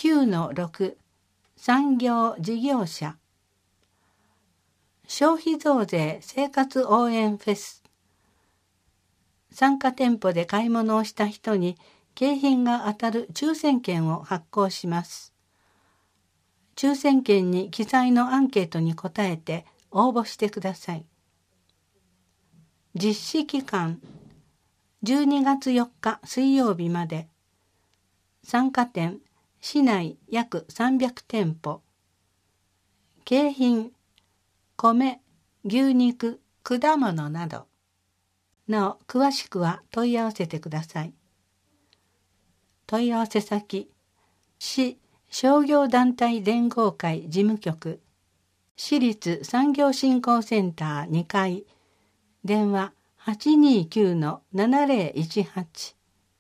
9-6 産業事業者消費増税生活応援フェス。参加店舗で買い物をした人に景品が当たる抽選券を発行します。抽選券に記載のアンケートに答えて応募してください。実施期間12月4日水曜日まで。参加店市内約300店舗。景品米、牛肉、果物など。なお詳しくは問い合わせてください。問い合わせ先市商業団体連合会事務局市立産業振興センター2階電話 829-7018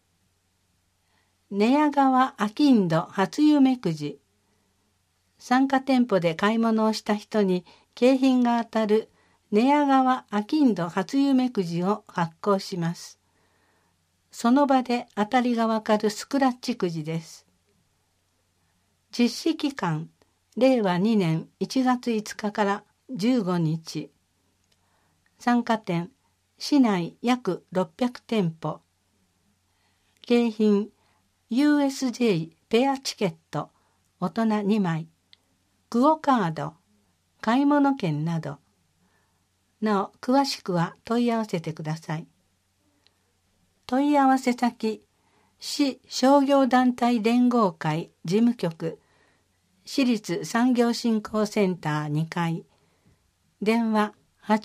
寝屋川あきんど初夢くじ。参加店舗で買い物をした人に景品が当たる寝屋川あきんど初夢くじを発行します。その場で当たりがわかるスクラッチくじです。実施期間令和2年1月5日から15日。参加店市内約600店舗。景品 USJ ペアチケット大人2枚、クオカード、買い物券など。なお詳しくは問い合わせてください。問い合わせ先市商業団体連合会事務局市立産業振興センター2階電話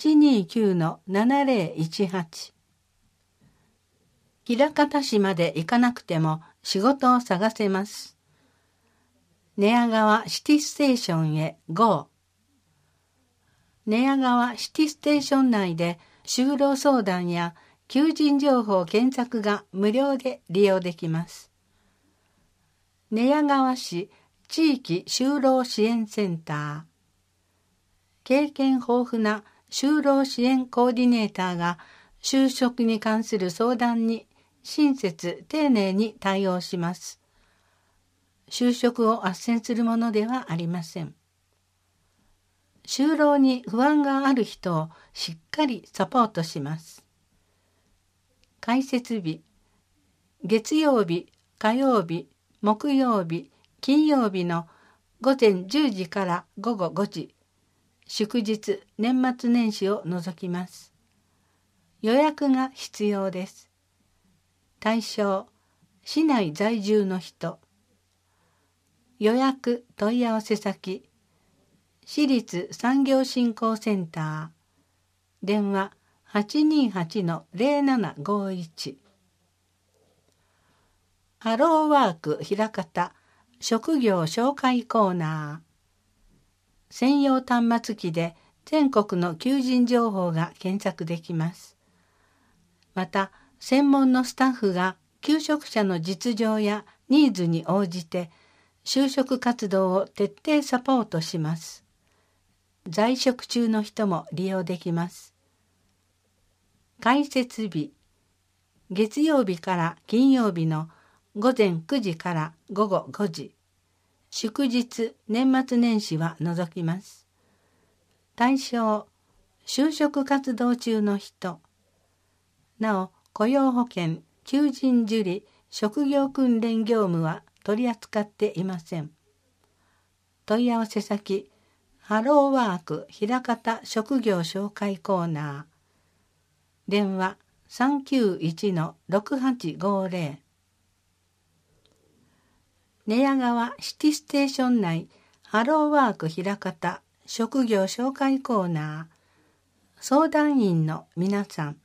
829-7018 枚方市まで行かなくても仕事を探せます。寝屋川シティステーションへ GO。 寝屋川シティステーション内で就労相談や求人情報検索が無料で利用できます。寝屋川市地域就労支援センター。経験豊富な就労支援コーディネーターが就職に関する相談に親切丁寧に対応します。就職を斡旋するものではありません。就労に不安がある人をしっかりサポートします。開設日月曜日、火曜日、木曜日、金曜日の午前10時から午後5時、祝日、年末年始を除きます。予約が必要です。対象、市内在住の人。予約問い合わせ先、市立産業振興センター、電話 828-0751。ハローワークひらかた職業紹介コーナー。専用端末機で全国の求人情報が検索できます。また、専門のスタッフが求職者の実情やニーズに応じて就職活動を徹底サポートします。在職中の人も利用できます。開設日、月曜日から金曜日の午前9時から午後5時、祝日、年末年始は除きます。対象、就職活動中の人。なお、雇用保険、求人受理、職業訓練業務は取り扱っていません。問い合わせ先、ハローワークひらかた職業紹介コーナー。電話 391-6850。寝屋川シティステーション内ハローワークひらかた職業紹介コーナー。相談員の皆さん。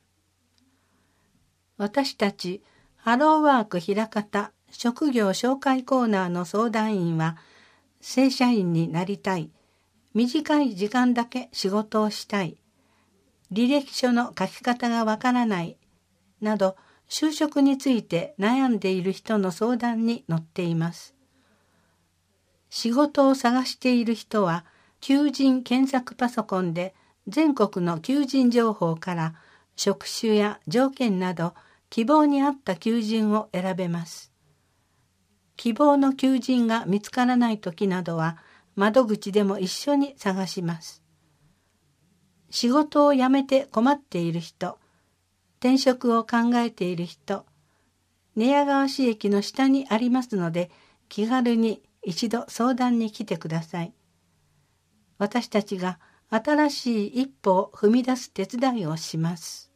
私たちハローワークひらかた職業紹介コーナーの相談員は、正社員になりたい、短い時間だけ仕事をしたい、履歴書の書き方がわからないなど、就職について悩んでいる人の相談に乗っています。仕事を探している人は、求人検索パソコンで全国の求人情報から職種や条件など希望に合った求人を選べます。 希望の求人が見つからないときなどは、窓口でも一緒に探します。仕事を辞めて困っている人、転職を考えている人、寝屋川市駅の下にありますので、気軽に一度相談に来てください。私たちが新しい一歩を踏み出す手伝いをします。